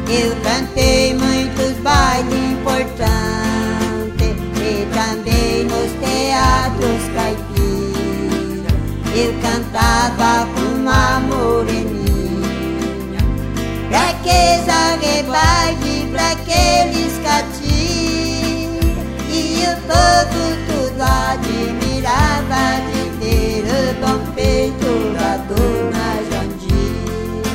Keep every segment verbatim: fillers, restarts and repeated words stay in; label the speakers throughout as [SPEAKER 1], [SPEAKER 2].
[SPEAKER 1] Eu cantei muitos bailes importantes e também nos teatros caipiras. Eu cantava com uma moreninha, fraqueza, rebaile, pra aqueles catira. E o povo tudo admirava de ver o bom peito da dona Jandira.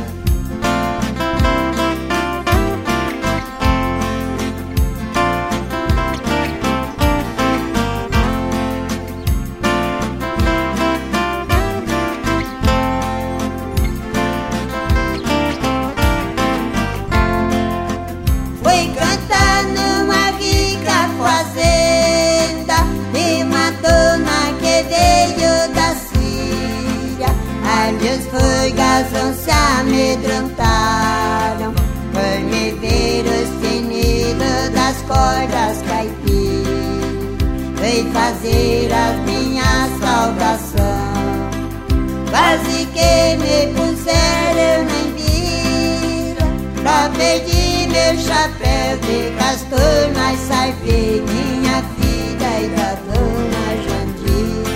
[SPEAKER 1] Foi cantar numa rica fazenda de uma dona que veio da Síria. Ali os forgazão se amedrontaram por me ver os tinidos das cordas caipiras. Foi fazer as minhas saudações, quase que me puseram na embira. Pra perder meu chapéu de castor, mas salvei minha vida e da dona Jandira.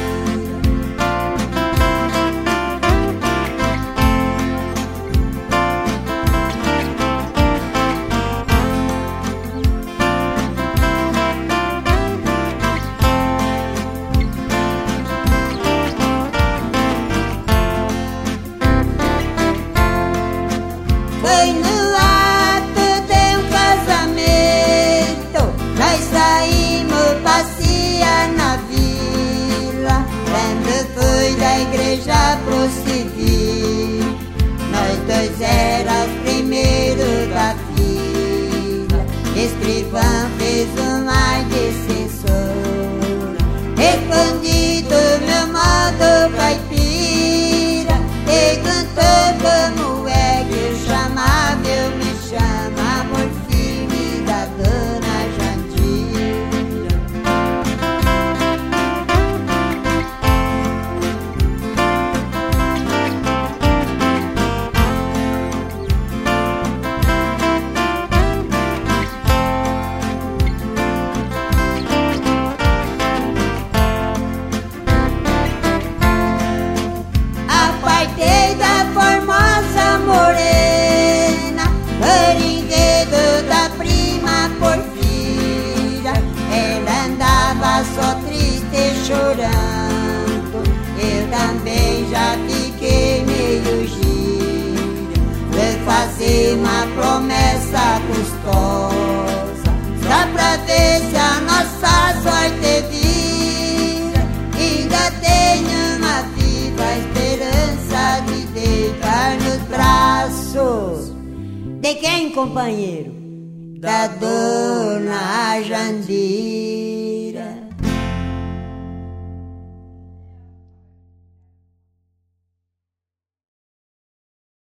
[SPEAKER 1] Foi no ato de um casamento, nós saímos passear na vila. Quando fui da igreja pro civil, nós dois era os primeiros da fila. Escrivão fez um ar de censura, respondi do meu modo caipira. Perguntou como é que eu chamava, eu me chamo amor firme da dona Jandira. Apartei da formosa morena, por enredo da prima Porfira. Ela andava só triste e chorando, eu também já fiquei meio gira. Foi fazer uma promessa custosa, só pra ver se a nossa sorte vira. Ainda tenho uma viva esperança de deitar nos braços de quem, companheiro? Da dona Jandira.